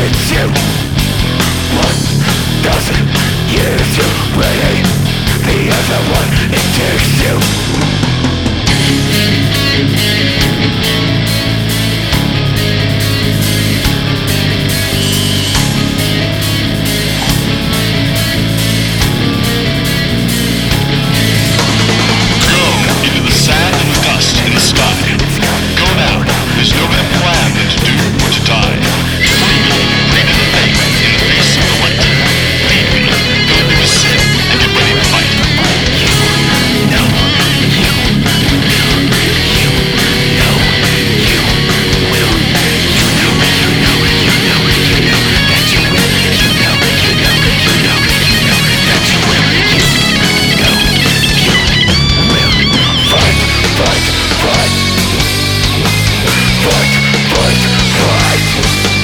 it's you. 1,000 years to waiting, the other one, it takes you. There's no better plan than to do or to die. Freely, breathe in the faith, in the face of the light. Leave me, go into sin, and get ready to fight. You know, you will, you know, you will, you know, you know, you know, you know, that you will, you know, you know, you know, you know, that you will, you know, you will, fight, fight, fight. Fight, fight, fight.